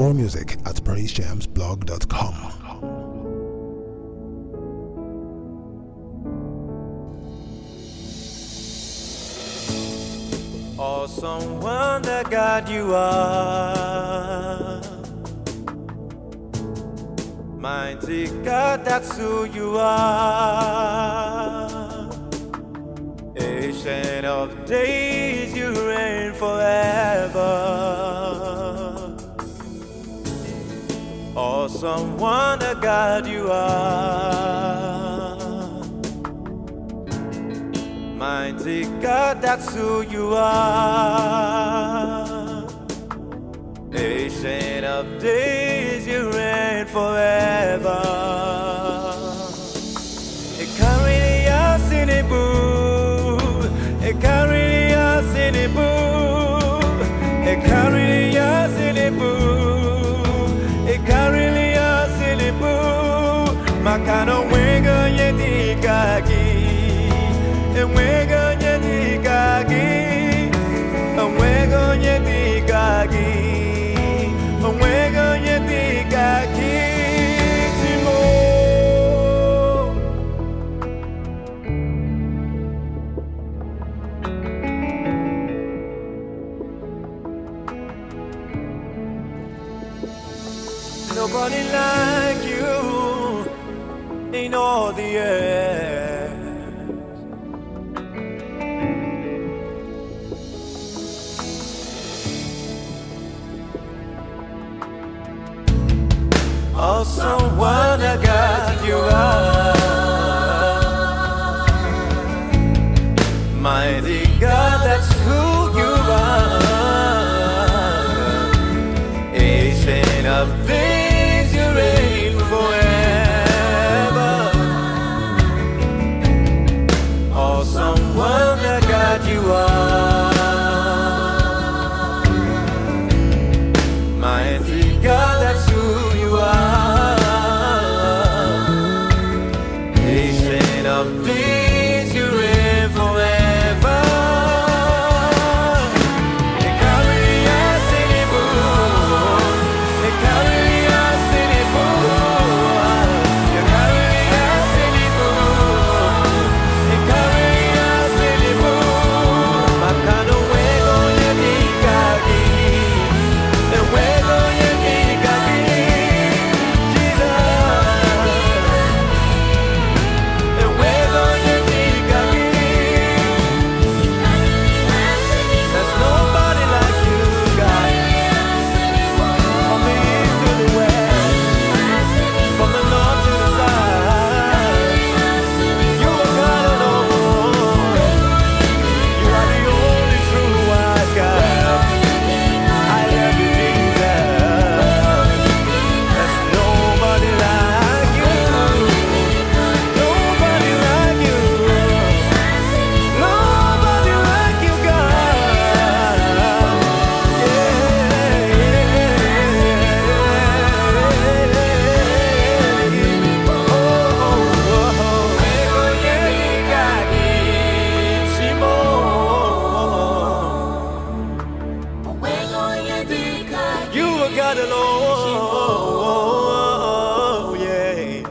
More music at praisejamsblog.com. Awesome wonder God you are, mighty God, that's who you are. Ancient of days, you reign forever. Awesome wonder God you are, mighty God, that's who you are. Ancient of days, you reign forever. You carry us in a boo, you carry us in a boo, you carry us in a boo, you carry us in a boo. Makano wenga yedigagi. And we're gonna digagi, and we're gonna digagi, and we're gonna digagi, Timo. Nobody like you in all the earth. Awesome wonder God you are, mighty God, that's who you are. Ancient of days, you reign forever. Awesome wonder God you are, mighty God, that's who you are. Of these you reign forever. You carry us in a boom. You carry us in a boom. You carry us in a boom. You carry us in a boom. Makano wego yedigagi. The wego yedigagi. God alone, yeah.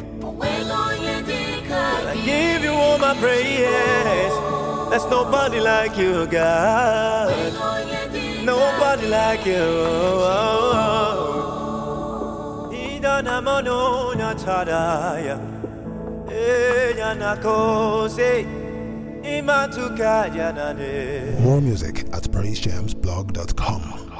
I give you all my praise. There's nobody like you, God. Nobody like you. Idana mono na tadaya, yana kose, imatuka yana ne. More music at praisejamsblog.com.